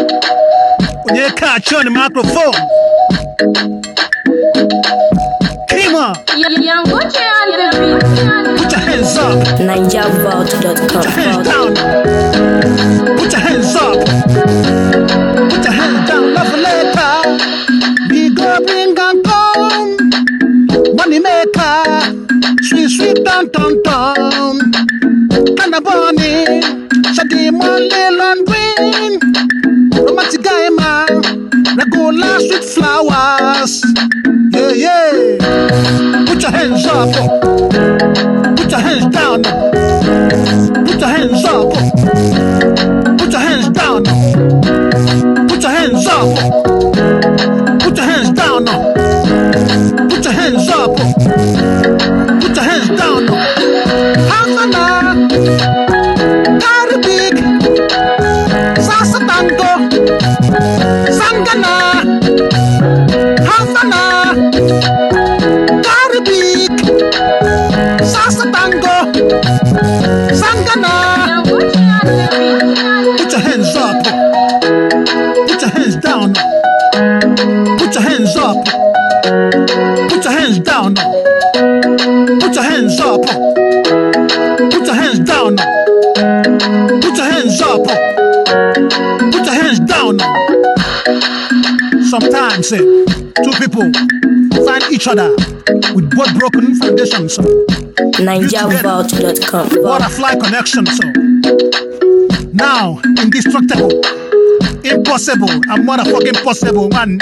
When you catch you on the microphone. Come on. Put your hands up. NigerVault.com. Put your hands down. Put your hands up. Put your hands down. Love later. We go bring and come. Money maker. Sweet, sweet, down, down, down. Canaboni. Shadi Monday London. Romantic guy man. Regular sweet flowers. Yeah, yeah. Put your hands up. Put your hands down. Put your hands up. Put your hands down. Put your hands up. Put your hands down. Put your hands up. Put your hands down. Havana, Caribbean, Sasatango, Sangana, Havana, Caribbean, Sasatango, Sangana. Put your hands up. Put your hands down. Put your hands up. Put your hands down. Put your hands up. Put your hands down. Put your hands up. Put your hands down. Sometimes two people find each other with both broken foundations. NigerVault.com. Butterfly connection. Now, indestructible, impossible, and motherfucking possible, man.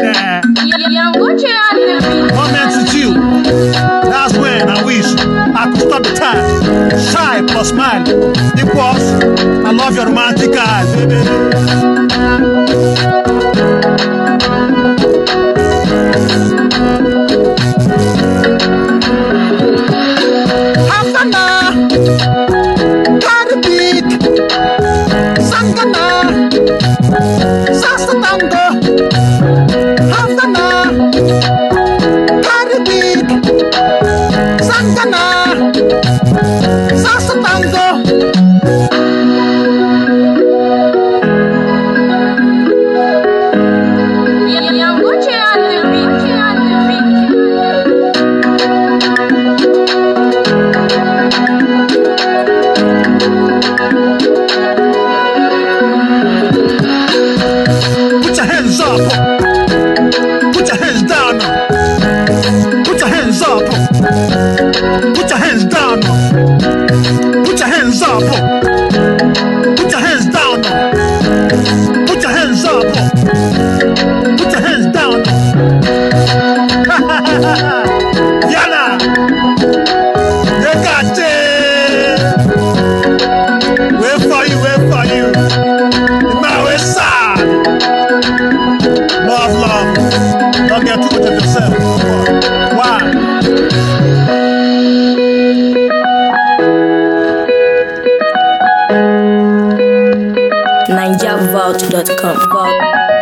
Moments with you. That's when I wish I could stop the time. Shy plus smile equals I love your romantic eyes, baby. Havana, Caribbean, Sangana, Sasatango, Havana, Caribbean, Sangana, Sasatango. Put your hands up. Put your hands down. Put your hands up. Put your hands down. Put your hands up. Put your hands down. Put your hands up. Put your hands down. Yalla. You got it. Wait for you, wait for you. In my way side. Love, love. Don't get too much of yourself. Why? NigerVault.com.